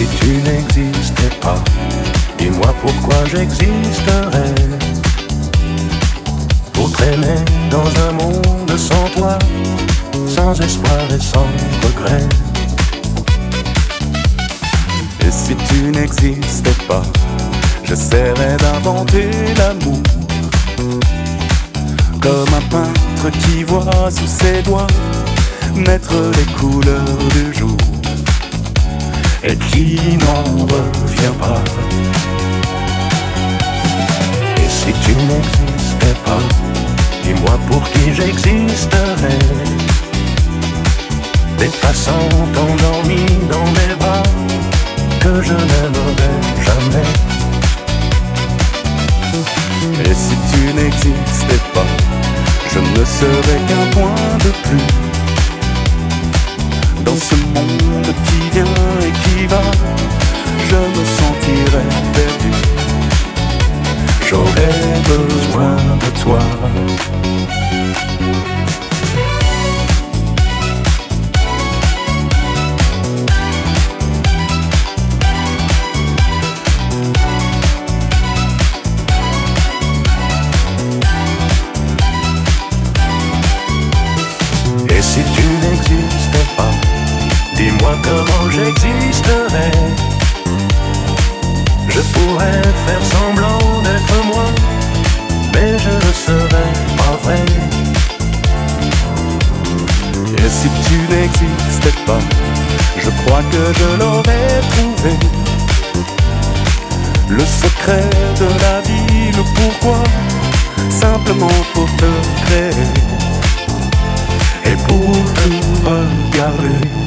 si tu n'existais pas, dis-moi pourquoi j'existerais. Pour traîner dans un monde sans toi, sans espoir et sans regret. Et si tu n'existais pas, j'essaierais d'inventer l'amour, comme un peintre qui voit sous ses doigts naître les couleurs du jour et qui n'en revient pas. Et si tu n'existais pas, dis-moi pour qui j'existerais. Des passants endormis dans mes bras que je n'aimerais jamais. Et si tu n'existais pas, je ne serais qu'un point de plus dans ce monde qui vient et qui va. Je me sentirais perdu, j'aurais besoin de toi. Et si tu n'existais pas, dis-moi comment j'existerais. Je pourrais faire semblant d'être moi, mais je ne serais pas vrai. Et si tu n'existais pas, je crois que je l'aurais trouvé. Le secret de la vie, le pourquoi, simplement pour te créer et pour te regarder.